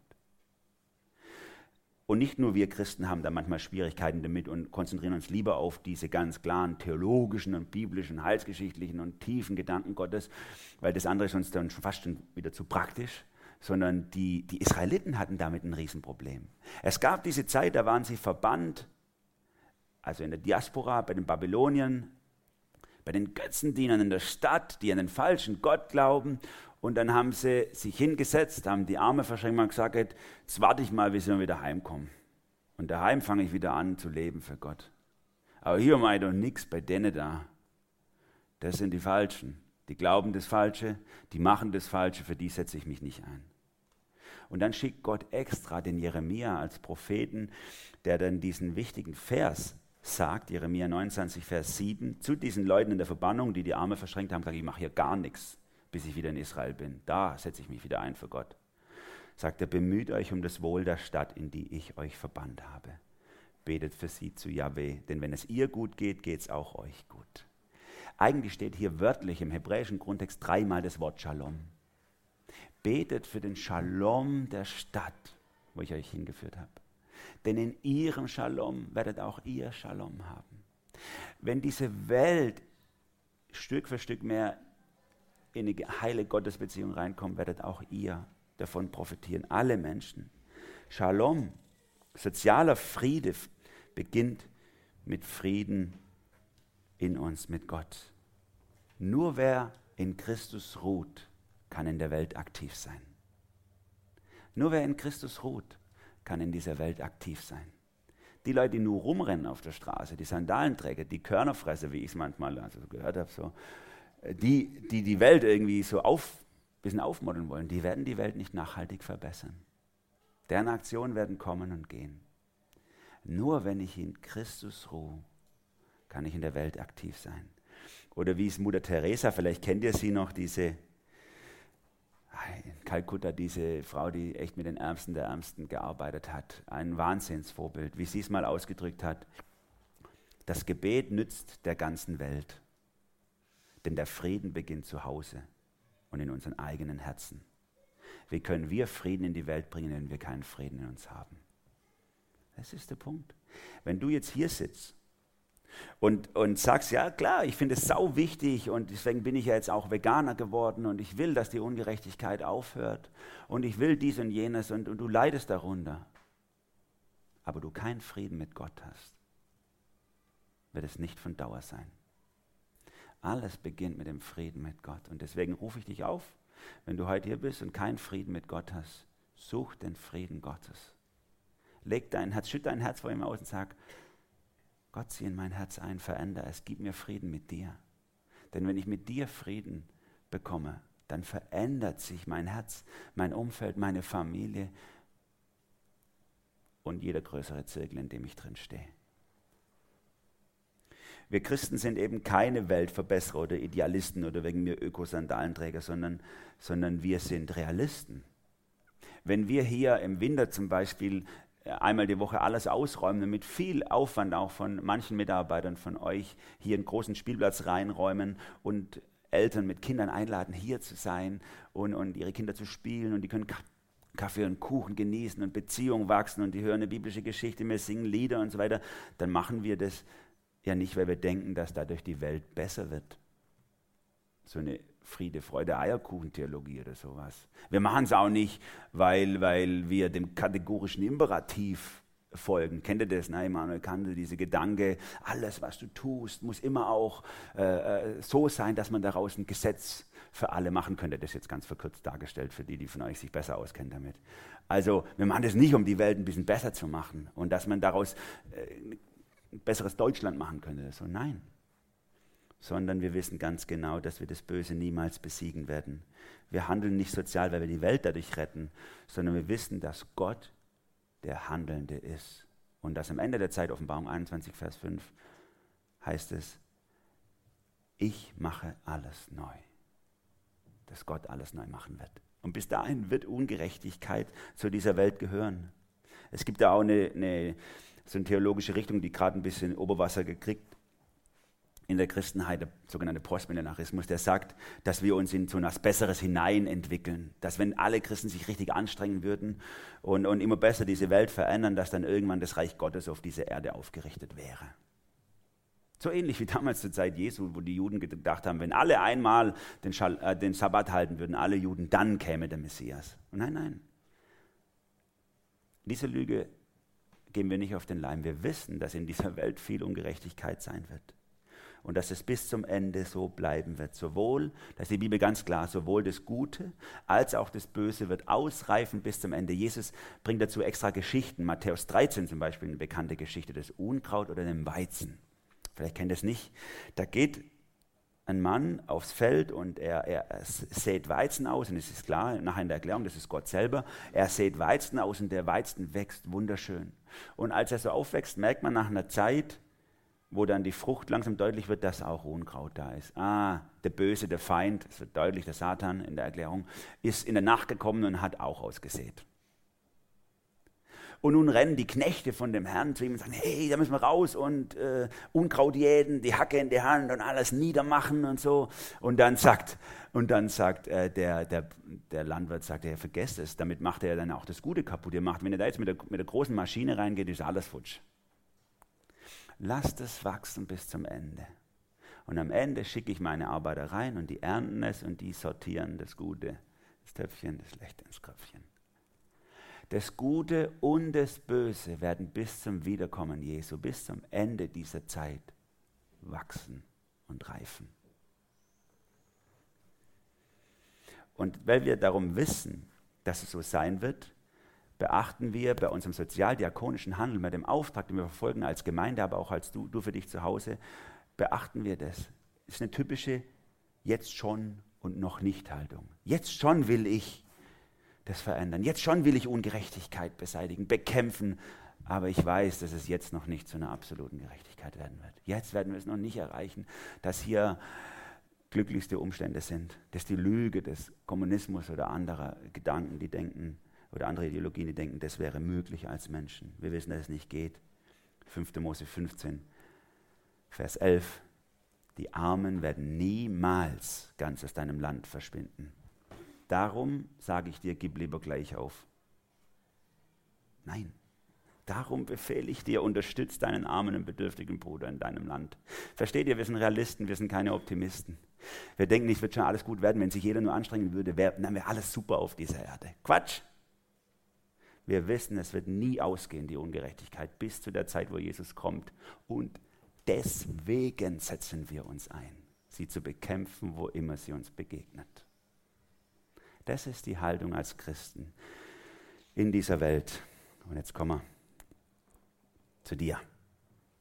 Und nicht nur wir Christen haben da manchmal Schwierigkeiten damit und konzentrieren uns lieber auf diese ganz klaren theologischen und biblischen, heilsgeschichtlichen und tiefen Gedanken Gottes, weil das andere ist uns dann schon fast schon wieder zu praktisch, sondern die, die Israeliten hatten damit ein Riesenproblem. Es gab diese Zeit, da waren sie verbannt, also in der Diaspora, bei den Babyloniern, bei den Götzendienern in der Stadt, die an den falschen Gott glauben. Und dann haben sie sich hingesetzt, haben die Arme verschränkt und gesagt, jetzt warte ich mal, bis wir wieder heimkommen. Und daheim fange ich wieder an zu leben für Gott. Aber hier mache ich doch nichts bei denen da. Das sind die Falschen. Die glauben das Falsche, die machen das Falsche, für die setze ich mich nicht ein. Und dann schickt Gott extra den Jeremia als Propheten, der dann diesen wichtigen Vers sagt, Jeremia neunundzwanzig, Vers sieben, zu diesen Leuten in der Verbannung, die die Arme verschränkt haben, sagt, ich mache hier gar nichts, bis ich wieder in Israel bin. Da setze ich mich wieder ein für Gott. Sagt er, bemüht euch um das Wohl der Stadt, in die ich euch verbannt habe. Betet für sie zu Jahwe, denn wenn es ihr gut geht, geht es auch euch gut. Eigentlich steht hier wörtlich im hebräischen Grundtext dreimal das Wort Shalom. Betet für den Shalom der Stadt, wo ich euch hingeführt habe. Denn in ihrem Shalom werdet auch ihr Shalom haben. Wenn diese Welt Stück für Stück mehr in eine heile Gottesbeziehung reinkommt, werdet auch ihr davon profitieren. Alle Menschen. Shalom, sozialer Friede, beginnt mit Frieden in uns, mit Gott. Nur wer in Christus ruht, kann in der Welt aktiv sein. Nur wer in Christus ruht, kann in dieser Welt aktiv sein. Die Leute, die nur rumrennen auf der Straße, die Sandalenträger, die Körnerfresser, wie ich es manchmal also gehört habe, so, die, die die Welt irgendwie so auf, bisschen aufmodeln wollen, die werden die Welt nicht nachhaltig verbessern. Deren Aktionen werden kommen und gehen. Nur wenn ich in Christus ruhe, kann ich in der Welt aktiv sein. Oder wie es Mutter Teresa, vielleicht kennt ihr sie noch, diese in Kalkutta, diese Frau, die echt mit den Ärmsten der Ärmsten gearbeitet hat. Ein Wahnsinnsvorbild, wie sie es mal ausgedrückt hat. Das Gebet nützt der ganzen Welt, denn der Frieden beginnt zu Hause und in unseren eigenen Herzen. Wie können wir Frieden in die Welt bringen, wenn wir keinen Frieden in uns haben? Das ist der Punkt. Wenn du jetzt hier sitzt Und, und sagst, ja klar, ich finde es sau wichtig und deswegen bin ich ja jetzt auch Veganer geworden und ich will, dass die Ungerechtigkeit aufhört und ich will dies und jenes und, und du leidest darunter, aber du keinen Frieden mit Gott hast, wird es nicht von Dauer sein. Alles beginnt mit dem Frieden mit Gott und deswegen rufe ich dich auf, wenn du heute hier bist und keinen Frieden mit Gott hast, such den Frieden Gottes. Leg dein Herz, schütt dein Herz vor ihm aus und sag, Gott, zieh in mein Herz ein, verändere es, gib mir Frieden mit dir. Denn wenn ich mit dir Frieden bekomme, dann verändert sich mein Herz, mein Umfeld, meine Familie und jeder größere Zirkel, in dem ich drin stehe. Wir Christen sind eben keine Weltverbesserer oder Idealisten oder wegen mir Ökosandalenträger, sondern, sondern wir sind Realisten. Wenn wir hier im Winter zum Beispiel einmal die Woche alles ausräumen, mit viel Aufwand auch von manchen Mitarbeitern von euch hier einen großen Spielplatz reinräumen und Eltern mit Kindern einladen, hier zu sein und, und ihre Kinder zu spielen und die können Kaffee und Kuchen genießen und Beziehungen wachsen und die hören eine biblische Geschichte, wir singen Lieder und so weiter, dann machen wir das ja nicht, weil wir denken, dass dadurch die Welt besser wird. So eine Friede, Freude, Eierkuchen-Theologie oder sowas. Wir machen es auch nicht, weil, weil wir dem kategorischen Imperativ folgen. Kennt ihr das? Ne? Immanuel Kant, diese Gedanke, alles, was du tust, muss immer auch äh, so sein, dass man daraus ein Gesetz für alle machen könnte. Das ist jetzt ganz verkürzt dargestellt für die, die von euch sich besser auskennen damit. Also wir machen das nicht, um die Welt ein bisschen besser zu machen und dass man daraus äh, ein besseres Deutschland machen könnte. So, nein. Sondern wir wissen ganz genau, dass wir das Böse niemals besiegen werden. Wir handeln nicht sozial, weil wir die Welt dadurch retten, sondern wir wissen, dass Gott der Handelnde ist. Und dass am Ende der Zeit, Offenbarung einundzwanzig, Vers fünf, heißt es, ich mache alles neu. Dass Gott alles neu machen wird. Und bis dahin wird Ungerechtigkeit zu dieser Welt gehören. Es gibt da auch eine, eine so eine theologische Richtung, die gerade ein bisschen Oberwasser gekriegt in der Christenheit, der sogenannte Postmillenarismus, der sagt, dass wir uns in so etwas Besseres hinein entwickeln. Dass wenn alle Christen sich richtig anstrengen würden und, und immer besser diese Welt verändern, dass dann irgendwann das Reich Gottes auf dieser Erde aufgerichtet wäre. So ähnlich wie damals zur Zeit Jesu, wo die Juden gedacht haben, wenn alle einmal den, Schal- äh, den Sabbat halten würden, alle Juden, dann käme der Messias. Und nein, nein. Diese Lüge gehen wir nicht auf den Leim. Wir wissen, dass in dieser Welt viel Ungerechtigkeit sein wird. Und dass es bis zum Ende so bleiben wird. Sowohl, da ist die Bibel ganz klar, sowohl das Gute als auch das Böse wird ausreifen bis zum Ende. Jesus bringt dazu extra Geschichten. Matthäus dreizehn zum Beispiel, eine bekannte Geschichte, das Unkraut oder dem Weizen. Vielleicht kennt ihr es nicht. Da geht ein Mann aufs Feld und er, er, er sät Weizen aus. Und es ist klar, nachher in der Erklärung, das ist Gott selber. Er sät Weizen aus und der Weizen wächst wunderschön. Und als er so aufwächst, merkt man nach einer Zeit, wo dann die Frucht langsam deutlich wird, dass auch Unkraut da ist. Ah, der Böse, der Feind, es wird deutlich, der Satan in der Erklärung, ist in der Nacht gekommen und hat auch ausgesät. Und nun rennen die Knechte von dem Herrn zu ihm und sagen, hey, da müssen wir raus und äh, Unkraut jäten, die Hacke in die Hand und alles niedermachen und so. Und dann sagt, und dann sagt äh, der, der, der Landwirt, sagt, er vergesst es, damit macht er dann auch das Gute kaputt. Ihr macht, wenn ihr da jetzt mit der, mit der großen Maschine reingeht, ist alles futsch. Lasst es wachsen bis zum Ende. Und am Ende schicke ich meine Arbeiter rein und die ernten es und die sortieren das Gute, das Töpfchen, das Schlechte ins Köpfchen. Das Gute und das Böse werden bis zum Wiederkommen Jesu, bis zum Ende dieser Zeit wachsen und reifen. Und weil wir darum wissen, dass es so sein wird, beachten wir bei unserem sozialdiakonischen Handeln, bei dem Auftrag, den wir verfolgen als Gemeinde, aber auch als du, du für dich zu Hause, beachten wir das. Das ist eine typische Jetzt schon und noch nicht Haltung. Jetzt schon will ich das verändern. Jetzt schon will ich Ungerechtigkeit beseitigen, bekämpfen. Aber ich weiß, dass es jetzt noch nicht zu einer absoluten Gerechtigkeit werden wird. Jetzt werden wir es noch nicht erreichen, dass hier glücklichste Umstände sind. Das ist die Lüge des Kommunismus oder anderer Gedanken, die denken, oder andere Ideologien, die denken, das wäre möglich als Menschen. Wir wissen, dass es nicht geht. fünfter Mose fünfzehn, Vers elf. Die Armen werden niemals ganz aus deinem Land verschwinden. Darum sage ich dir, gib lieber gleich auf. Nein, darum befehle ich dir, unterstütz deinen armen und bedürftigen Bruder in deinem Land. Versteht ihr, wir sind Realisten, wir sind keine Optimisten. Wir denken nicht, es wird schon alles gut werden, wenn sich jeder nur anstrengen würde, wäre, dann wäre alles super auf dieser Erde. Quatsch! Wir wissen, es wird nie ausgehen, die Ungerechtigkeit, bis zu der Zeit, wo Jesus kommt. Und deswegen setzen wir uns ein, sie zu bekämpfen, wo immer sie uns begegnet. Das ist die Haltung als Christen in dieser Welt. Und jetzt kommen wir zu dir.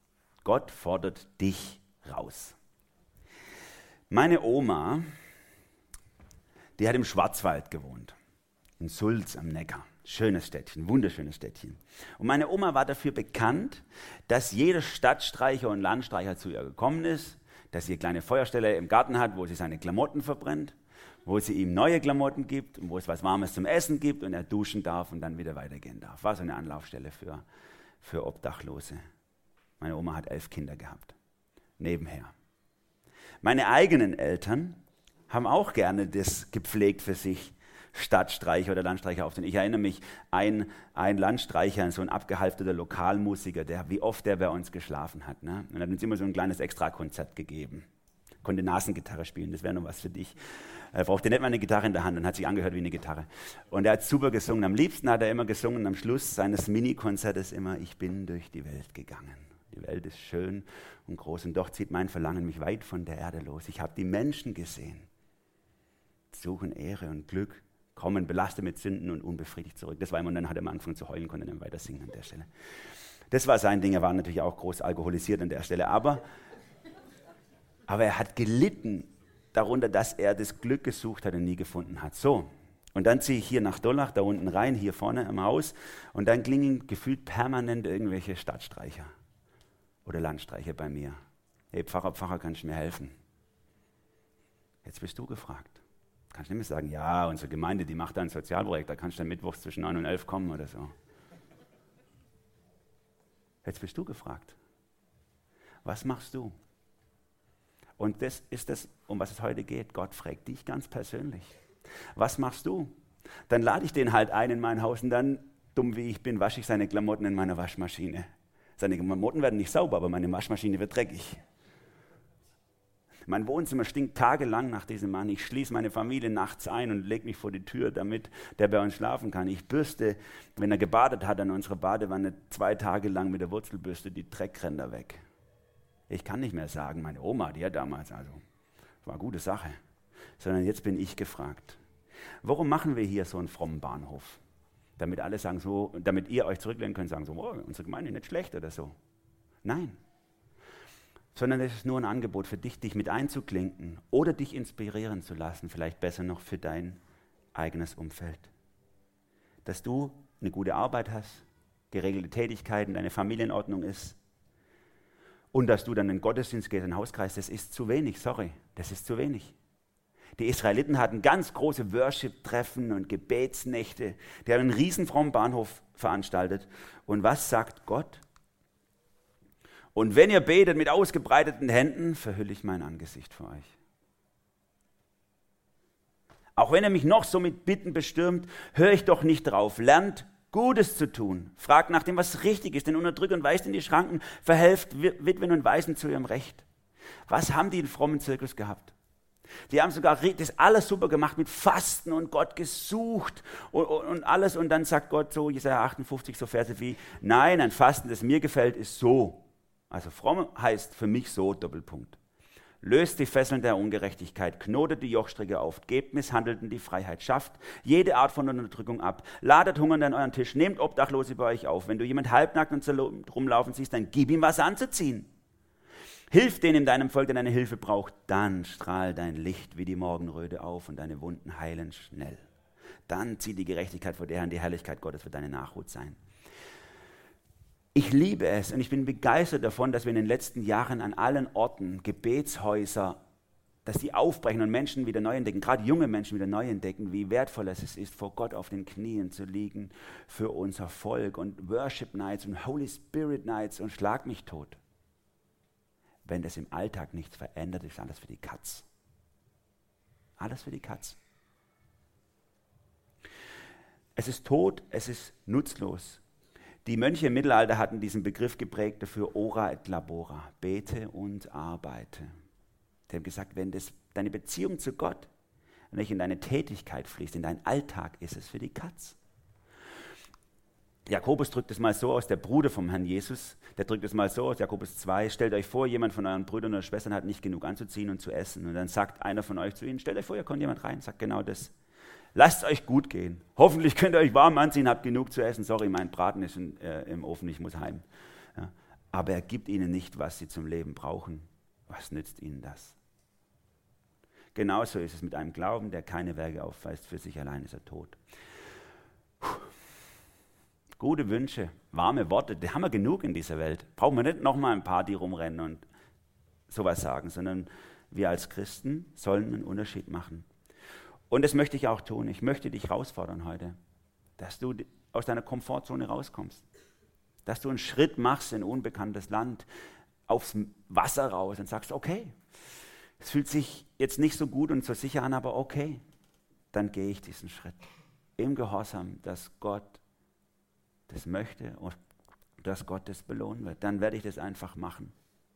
Gott fordert dich raus. Meine Oma, die hat im Schwarzwald gewohnt, in Sulz am Neckar. Schönes Städtchen, wunderschönes Städtchen. Und meine Oma war dafür bekannt, dass jeder Stadtstreicher und Landstreicher zu ihr gekommen ist, dass sie eine kleine Feuerstelle im Garten hat, wo sie seine Klamotten verbrennt, wo sie ihm neue Klamotten gibt und wo es was Warmes zum Essen gibt und er duschen darf und dann wieder weitergehen darf. War so eine Anlaufstelle für, für Obdachlose. Meine Oma hat elf Kinder gehabt, nebenher. Meine eigenen Eltern haben auch gerne das gepflegt für sich, Stadtstreicher oder Landstreicher aufzunehmen. Ich erinnere mich, ein, ein Landstreicher, so ein abgehalfterter Lokalmusiker, der, wie oft der bei uns geschlafen hat. Ne? Und hat uns immer so ein kleines Extrakonzert gegeben. Konnte Nasengitarre spielen, das wäre noch was für dich. Er brauchte nicht mal eine Gitarre in der Hand und hat sich angehört wie eine Gitarre. Und er hat super gesungen. Am liebsten hat er immer gesungen am Schluss seines Mini-Konzertes immer, ich bin durch die Welt gegangen. Die Welt ist schön und groß und doch zieht mein Verlangen mich weit von der Erde los. Ich habe die Menschen gesehen, suchen Ehre und Glück, kommen belastet mit Sünden und unbefriedigt zurück. Das war immer, und dann hat er mal angefangen zu heulen, konnte dann weiter singen an der Stelle. Das war sein Ding, er war natürlich auch groß alkoholisiert an der Stelle, aber, aber er hat gelitten darunter, dass er das Glück gesucht hat und nie gefunden hat. So, und dann ziehe ich hier nach Dollach, da unten rein, hier vorne am Haus, und dann klingen gefühlt permanent irgendwelche Stadtstreicher oder Landstreicher bei mir. Hey Pfarrer, Pfarrer, kannst du mir helfen? Jetzt bist du gefragt. Kannst du nicht mehr sagen, ja, unsere Gemeinde, die macht da ein Sozialprojekt, da kannst du dann mittwochs zwischen neun und elf kommen oder so. Jetzt bist du gefragt. Was machst du? Und das ist das, um was es heute geht. Gott fragt dich ganz persönlich. Was machst du? Dann lade ich den halt ein in mein Haus und dann, dumm wie ich bin, wasche ich seine Klamotten in meiner Waschmaschine. Seine Klamotten werden nicht sauber, aber meine Waschmaschine wird dreckig. Mein Wohnzimmer stinkt tagelang nach diesem Mann. Ich schließe meine Familie nachts ein und lege mich vor die Tür, damit der bei uns schlafen kann. Ich bürste, wenn er gebadet hat, an unserer Badewanne zwei Tage lang mit der Wurzelbürste die Dreckränder weg. Ich kann nicht mehr sagen, meine Oma, die hat damals, also, war eine gute Sache. Sondern jetzt bin ich gefragt. Warum machen wir hier so einen frommen Bahnhof? Damit alle sagen so, damit ihr euch zurücklehnen könnt, sagen so, oh, unsere Gemeinde ist nicht schlecht oder so. Nein. Sondern es ist nur ein Angebot für dich, dich mit einzuklinken oder dich inspirieren zu lassen, vielleicht besser noch für dein eigenes Umfeld. Dass du eine gute Arbeit hast, geregelte Tätigkeiten, deine Familienordnung ist und dass du dann in den Gottesdienst gehst, in den Hauskreis, das ist zu wenig, sorry, das ist zu wenig. Die Israeliten hatten ganz große Worship-Treffen und Gebetsnächte, die haben einen riesen frommen Bahnhof veranstaltet. Und was sagt Gott? Und wenn ihr betet mit ausgebreiteten Händen, verhülle ich mein Angesicht vor euch. Auch wenn ihr mich noch so mit Bitten bestürmt, höre ich doch nicht drauf. Lernt Gutes zu tun. Fragt nach dem, was richtig ist. Den Unterdrückern weist in die Schranken. Verhelft Witwen und Waisen zu ihrem Recht. Was haben die in frommen Zirkus gehabt? Die haben sogar das alles super gemacht mit Fasten und Gott gesucht und, und, und alles. Und dann sagt Gott so, Jesaja achtundfünfzig, so Verse wie, nein, ein Fasten, das mir gefällt, ist so. Also fromm heißt für mich so, Doppelpunkt. Löst die Fesseln der Ungerechtigkeit, knotet die Jochstricke auf, gebt Misshandelten die Freiheit, schafft jede Art von Unterdrückung ab, ladet Hungernden an euren Tisch, nehmt Obdachlose bei euch auf. Wenn du jemand halbnackt und rumlaufen siehst, dann gib ihm was anzuziehen. Hilf denen in deinem Volk, der deine Hilfe braucht, dann strahlt dein Licht wie die Morgenröte auf und deine Wunden heilen schnell. Dann zieht die Gerechtigkeit vor dir an, die Herrlichkeit Gottes wird deine Nachhut sein. Ich liebe es und ich bin begeistert davon, dass wir in den letzten Jahren an allen Orten Gebetshäuser, dass die aufbrechen und Menschen wieder neu entdecken, gerade junge Menschen wieder neu entdecken, wie wertvoll es ist, vor Gott auf den Knien zu liegen für unser Volk und Worship Nights und Holy Spirit Nights und Schlag mich tot. Wenn das im Alltag nichts verändert, ist alles für die Katz. Alles für die Katz. Es ist tot, es ist nutzlos. Die Mönche im Mittelalter hatten diesen Begriff geprägt dafür, ora et labora, bete und arbeite. Die haben gesagt, wenn das, deine Beziehung zu Gott nicht in deine Tätigkeit fließt, in deinen Alltag, ist es für die Katz. Jakobus drückt es mal so aus, der Bruder vom Herrn Jesus, der drückt es mal so aus, Jakobus zwei, stellt euch vor, jemand von euren Brüdern oder Schwestern hat nicht genug anzuziehen und zu essen. Und dann sagt einer von euch zu ihnen, stellt euch vor, hier kommt jemand rein, sagt genau das. Lasst es euch gut gehen. Hoffentlich könnt ihr euch warm anziehen, habt genug zu essen. Sorry, mein Braten ist in, äh, im Ofen, ich muss heim. Ja. aber er gibt ihnen nicht, was sie zum Leben brauchen. Was nützt ihnen das? Genauso ist es mit einem Glauben, der keine Werke aufweist. Für sich allein ist er tot. Puh. Gute Wünsche, warme Worte, die haben wir genug in dieser Welt. Brauchen wir nicht nochmal ein Party rumrennen und sowas sagen, sondern wir als Christen sollen einen Unterschied machen. Und das möchte ich auch tun. Ich möchte dich herausfordern heute, dass du aus deiner Komfortzone rauskommst. Dass du einen Schritt machst in ein unbekanntes Land, aufs Wasser raus und sagst, okay, es fühlt sich jetzt nicht so gut und so sicher an, aber okay, dann gehe ich diesen Schritt. Im Gehorsam, dass Gott das möchte und dass Gott das belohnen wird. Dann werde ich das einfach machen.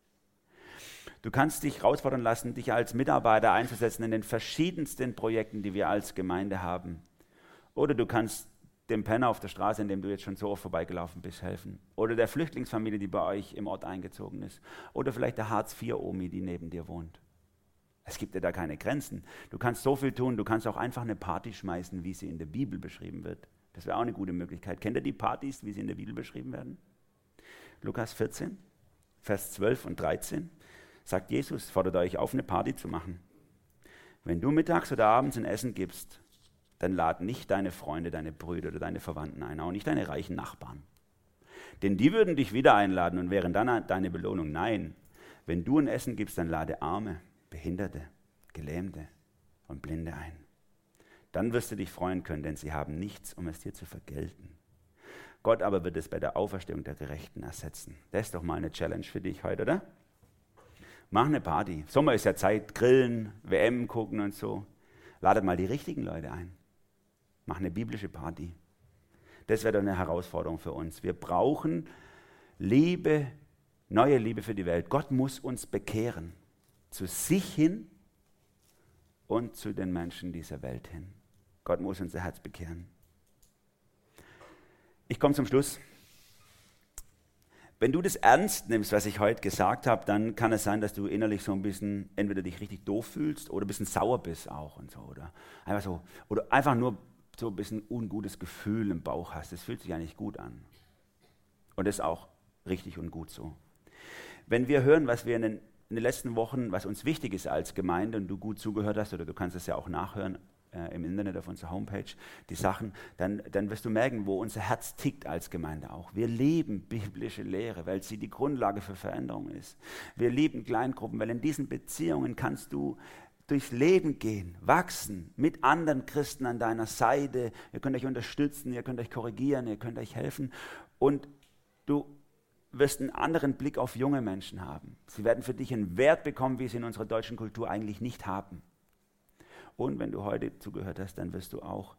Du kannst dich herausfordern lassen, dich als Mitarbeiter einzusetzen in den verschiedensten Projekten, die wir als Gemeinde haben. Oder du kannst dem Penner auf der Straße, in dem du jetzt schon so oft vorbeigelaufen bist, helfen. Oder der Flüchtlingsfamilie, die bei euch im Ort eingezogen ist. Oder vielleicht der Hartz vier Omi, die neben dir wohnt. Es gibt dir da keine Grenzen. Du kannst so viel tun, du kannst auch einfach eine Party schmeißen, wie sie in der Bibel beschrieben wird. Das wäre auch eine gute Möglichkeit. Kennt ihr die Partys, wie sie in der Bibel beschrieben werden? Lukas vierzehn, Vers zwölf und dreizehn sagt Jesus, fordert euch auf, eine Party zu machen. Wenn du mittags oder abends ein Essen gibst, dann lad nicht deine Freunde, deine Brüder oder deine Verwandten ein, auch nicht deine reichen Nachbarn. Denn die würden dich wieder einladen und wären dann deine Belohnung. Nein, wenn du ein Essen gibst, dann lade Arme, Behinderte, Gelähmte und Blinde ein. Dann wirst du dich freuen können, denn sie haben nichts, um es dir zu vergelten. Gott aber wird es bei der Auferstehung der Gerechten ersetzen. Das ist doch mal eine Challenge für dich heute, oder? Mach eine Party. Sommer ist ja Zeit, grillen, W M gucken und so. Ladet mal die richtigen Leute ein. Mach eine biblische Party. Das wäre doch eine Herausforderung für uns. Wir brauchen Liebe, neue Liebe für die Welt. Gott muss uns bekehren. Zu sich hin und zu den Menschen dieser Welt hin. Gott muss unser Herz bekehren. Ich komme zum Schluss. Wenn du das ernst nimmst, was ich heute gesagt habe, dann kann es sein, dass du innerlich so ein bisschen entweder dich richtig doof fühlst oder ein bisschen sauer bist auch und so. Oder einfach, so, oder einfach nur so ein bisschen ungutes Gefühl im Bauch hast. Das fühlt sich eigentlich gut an. Und das ist auch richtig und gut so. Wenn wir hören, was wir in den, in den letzten Wochen, was uns wichtig ist als Gemeinde und du gut zugehört hast, oder du kannst es ja auch nachhören, Äh, im Internet auf unserer Homepage, die Sachen, dann, dann wirst du merken, wo unser Herz tickt als Gemeinde auch. Wir lieben biblische Lehre, weil sie die Grundlage für Veränderung ist. Wir lieben Kleingruppen, weil in diesen Beziehungen kannst du durchs Leben gehen, wachsen, mit anderen Christen an deiner Seite. Ihr könnt euch unterstützen, ihr könnt euch korrigieren, ihr könnt euch helfen und du wirst einen anderen Blick auf junge Menschen haben. Sie werden für dich einen Wert bekommen, wie sie in unserer deutschen Kultur eigentlich nicht haben. Und wenn du heute zugehört hast, dann wirst du auch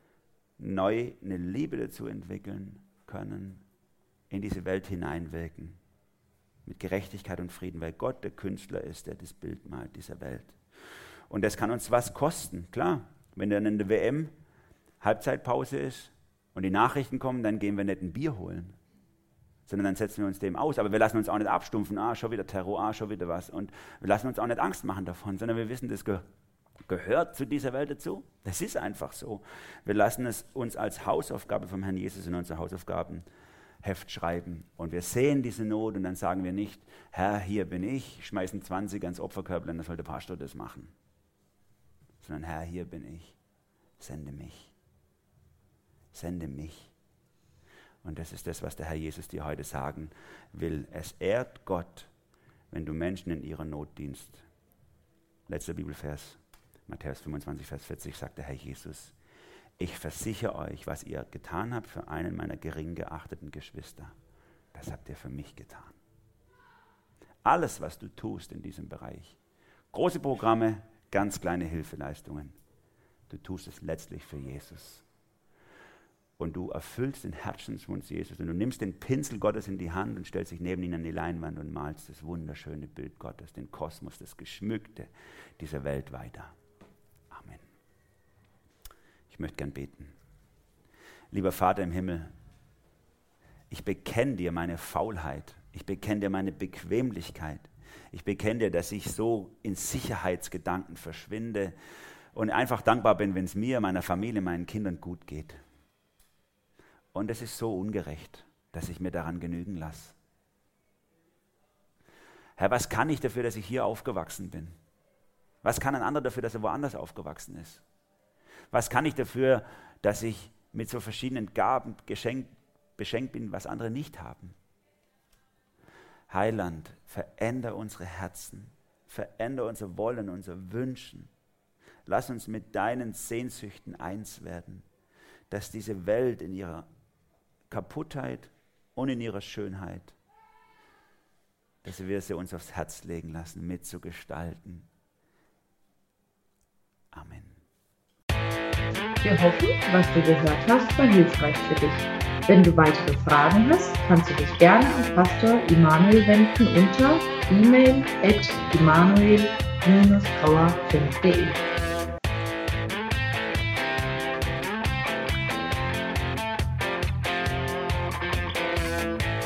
neu eine Liebe dazu entwickeln können, in diese Welt hineinwirken, mit Gerechtigkeit und Frieden, weil Gott der Künstler ist, der das Bild malt dieser Welt. Und das kann uns was kosten, klar. Wenn dann in der W M Halbzeitpause ist und die Nachrichten kommen, dann gehen wir nicht ein Bier holen, sondern dann setzen wir uns dem aus. Aber wir lassen uns auch nicht abstumpfen, ah, schon wieder Terror, ah, schon wieder was. Und wir lassen uns auch nicht Angst machen davon, sondern wir wissen, das gehört. gehört zu dieser Welt dazu. Das ist einfach so. Wir lassen es uns als Hausaufgabe vom Herrn Jesus in unser Hausaufgabenheft schreiben. Und wir sehen diese Not und dann sagen wir nicht, Herr, hier bin ich, schmeißen zwanzig ans Opferkörper, dann soll der Pastor das machen. Sondern Herr, hier bin ich, sende mich. Sende mich. Und das ist das, was der Herr Jesus dir heute sagen will. Es ehrt Gott, wenn du Menschen in ihrer Not dienst. Letzter Bibelvers. Matthäus fünfundzwanzig, Vers vierzig sagt der Herr Jesus, ich versichere euch, was ihr getan habt für einen meiner gering geachteten Geschwister, das habt ihr für mich getan. Alles, was du tust in diesem Bereich, große Programme, ganz kleine Hilfeleistungen, du tust es letztlich für Jesus. Und du erfüllst den Herzenswunsch Jesus und du nimmst den Pinsel Gottes in die Hand und stellst dich neben ihn an die Leinwand und malst das wunderschöne Bild Gottes, den Kosmos, das Geschmückte dieser Welt weiter. Amen. Ich möchte gern beten. Lieber Vater im Himmel, ich bekenne dir meine Faulheit, ich bekenne dir meine Bequemlichkeit, ich bekenne dir, dass ich so in Sicherheitsgedanken verschwinde und einfach dankbar bin, wenn es mir, meiner Familie, meinen Kindern gut geht. Und es ist so ungerecht, dass ich mir daran genügen lasse. Herr, was kann ich dafür, dass ich hier aufgewachsen bin? Was kann ein anderer dafür, dass er woanders aufgewachsen ist? Was kann ich dafür, dass ich mit so verschiedenen Gaben geschenkt, beschenkt bin, was andere nicht haben? Heiland, veränder unsere Herzen, veränder unser Wollen, unser Wünschen. Lass uns mit deinen Sehnsüchten eins werden, dass diese Welt in ihrer Kaputtheit und in ihrer Schönheit, dass wir sie uns aufs Herz legen lassen, mitzugestalten. Amen. Wir hoffen, was du gehört hast, war hilfreich für dich. Wenn du weitere Fragen hast, kannst du dich gerne an Pastor Immanuel wenden unter e mail at immanuel dash grauer punkt de.